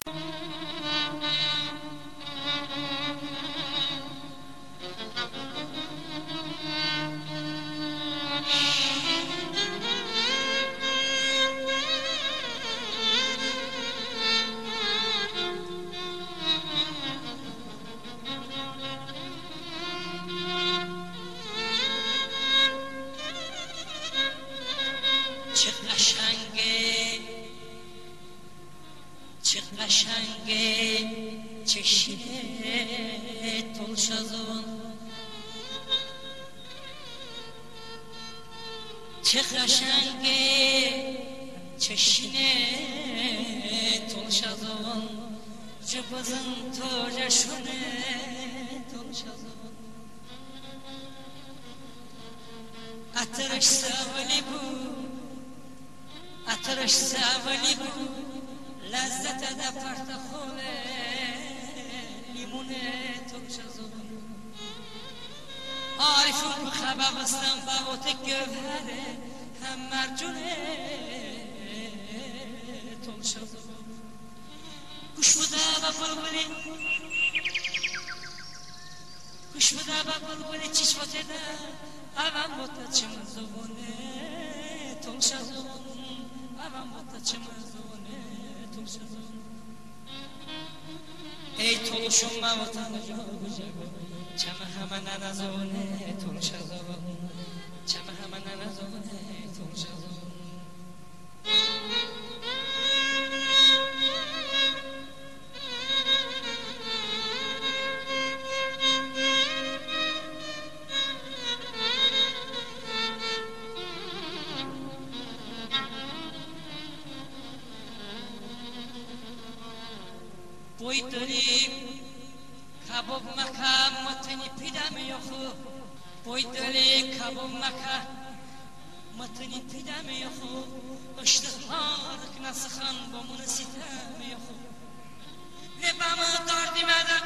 چه قشنگه چشمه تلشازون، چه قشنگه چشمه تلشازون، چه بازن تو جشونه تلشازون. عطرش سوالی بود، عطرش سوالی بود، لذت ده پرتخول لیمونه تلشازون. عارفون bu خبابستان باوت گوهره هم مرجونه تلشازون. گوش بده با بلبلی، گوش بده با بلبلی چشمات ده اوام بوده چمن زبونه تلشازون، اوام بوده چمن زبونه تلشازون. ای تلشون ما وطن جاگو جاگو چمه همه ننزونه تلشازون، چمه همه ننزونه تلشازون. Boy dönem kabuk makam matını pidam yoku, boy dönem kabuk makam matını pidam yoku, ıştıklarık nasıhan bomunu sitem yoku. Ne bamı dardimada,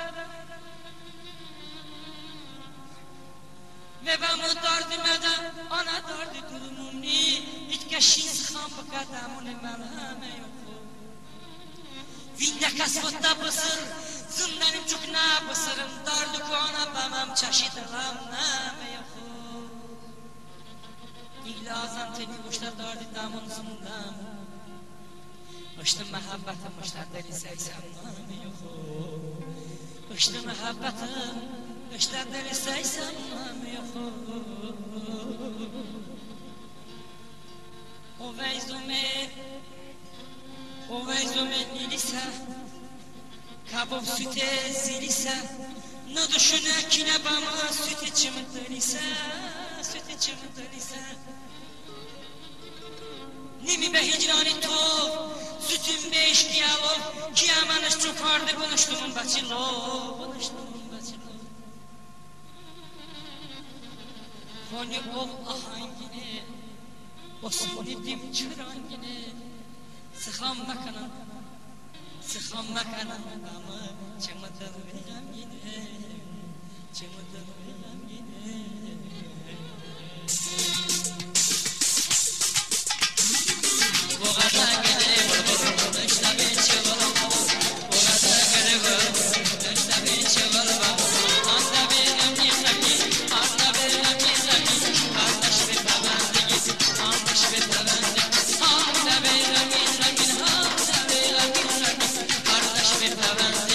ne bamı dardimada, ana dardi durumumni, hiç kaşin sıkan bakadamun melhame yoku. Vinde kasvutta bısır, zındanım çukna bısırım, dardı kuana bamam çaşıdıram name yoku. İglazan teni kuşlar dardı damın zındam, ıştı mehabbetim ışlar deli seysem name yoku. Iştı mehabbetim ışlar deli seysem name yoku. O veyzume Oveyzume nilisa, kabuk süte zilisa, ne düşüne kine bama süte çımıdılisa, süte çımıdılisa. Nimi be hicrani to, sütün be işkiyalo, kiyamanış çukardı buluştumun bacilo, buluştumun bacilo. Koni ol ahangine, osmanidim çırangine, sıxam makana, sıxam makana, ama çamadan verem yine, çamadan verem yine. Bu kadar gede vur, işte bir çabalım. Bu kadar gede vur, işte bir çabalım. Anda benim yizaki, anda benim yizaki, kardeş bir tabandık, kardeş bir tabandık, anda benim yizaki. Kardeş bir tabandı